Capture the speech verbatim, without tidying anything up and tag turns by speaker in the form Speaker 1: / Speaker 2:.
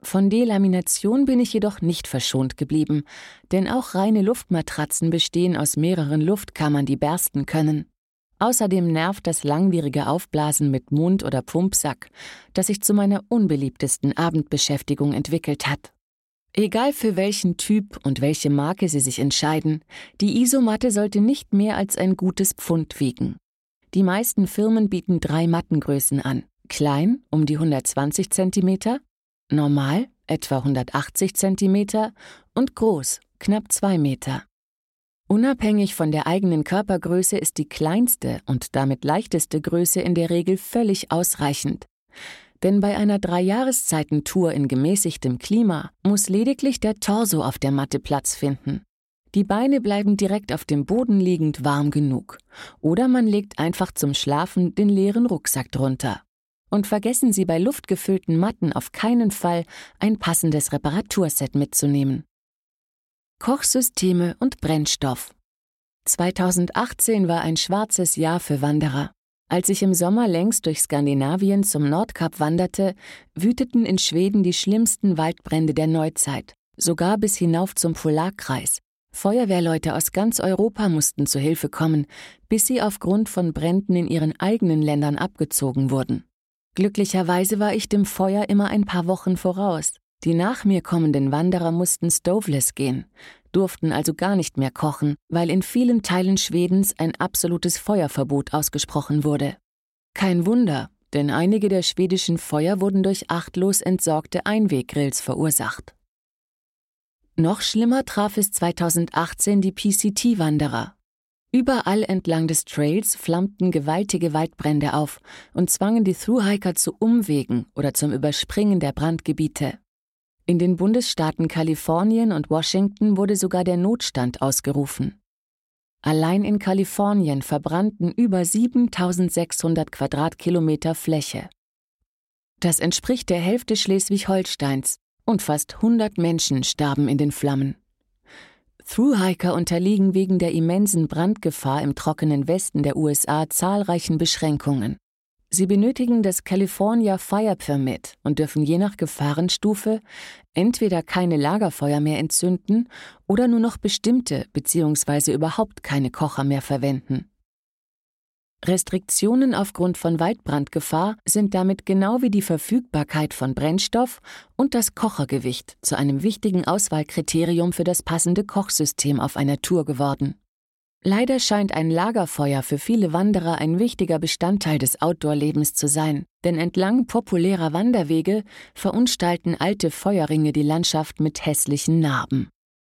Speaker 1: Von Delamination bin ich jedoch nicht verschont geblieben, denn auch reine Luftmatratzen bestehen aus mehreren Luftkammern, die bersten können. Außerdem nervt das langwierige Aufblasen mit Mund- oder Pumpsack, das sich zu meiner unbeliebtesten Abendbeschäftigung entwickelt hat. Egal für welchen Typ und welche Marke Sie sich entscheiden, die Isomatte sollte nicht mehr als ein gutes Pfund wiegen. Die meisten Firmen bieten drei Mattengrößen an: klein um die hundertzwanzig Zentimeter, normal etwa hundertachtzig Zentimeter und groß knapp zwei Meter. Unabhängig von der eigenen Körpergröße ist die kleinste und damit leichteste Größe in der Regel völlig ausreichend. Denn bei einer Drei-Jahreszeiten-Tour in gemäßigtem Klima muss lediglich der Torso auf der Matte Platz finden. Die Beine bleiben direkt auf dem Boden liegend warm genug. Oder man legt einfach zum Schlafen den leeren Rucksack drunter. Und vergessen Sie bei luftgefüllten Matten auf keinen Fall, ein passendes Reparaturset mitzunehmen. Kochsysteme und Brennstoff. zweitausendachtzehn war ein schwarzes Jahr für Wanderer. Als ich im Sommer längs durch Skandinavien zum Nordkap wanderte, wüteten in Schweden die schlimmsten Waldbrände der Neuzeit, sogar bis hinauf zum Polarkreis. Feuerwehrleute aus ganz Europa mussten zu Hilfe kommen, bis sie aufgrund von Bränden in ihren eigenen Ländern abgezogen wurden. Glücklicherweise war ich dem Feuer immer ein paar Wochen voraus. Die nach mir kommenden Wanderer mussten stoveless gehen, durften also gar nicht mehr kochen, weil in vielen Teilen Schwedens ein absolutes Feuerverbot ausgesprochen wurde. Kein Wunder, denn einige der schwedischen Feuer wurden durch achtlos entsorgte Einweggrills verursacht. Noch schlimmer traf es zweitausendachtzehn die P C T-Wanderer. Überall entlang des Trails flammten gewaltige Waldbrände auf und zwangen die Thru-Hiker zu Umwegen oder zum Überspringen der Brandgebiete. In den Bundesstaaten Kalifornien und Washington wurde sogar der Notstand ausgerufen. Allein in Kalifornien verbrannten über siebentausendsechshundert Quadratkilometer Fläche. Das entspricht der Hälfte Schleswig-Holsteins und fast hundert Menschen starben in den Flammen. Thru-Hiker unterliegen wegen der immensen Brandgefahr im trockenen Westen der U S A zahlreichen Beschränkungen. Sie benötigen das California Fire Permit und dürfen je nach Gefahrenstufe entweder keine Lagerfeuer mehr entzünden oder nur noch bestimmte bzw. überhaupt keine Kocher mehr verwenden. Restriktionen aufgrund von Waldbrandgefahr sind damit genau wie die Verfügbarkeit von Brennstoff und das Kochergewicht zu einem wichtigen Auswahlkriterium für das passende Kochsystem auf einer Tour geworden. Leider scheint ein Lagerfeuer für viele Wanderer ein wichtiger Bestandteil des Outdoor-Lebens zu sein, denn entlang populärer Wanderwege verunstalten alte Feuerringe die Landschaft mit hässlichen Narben.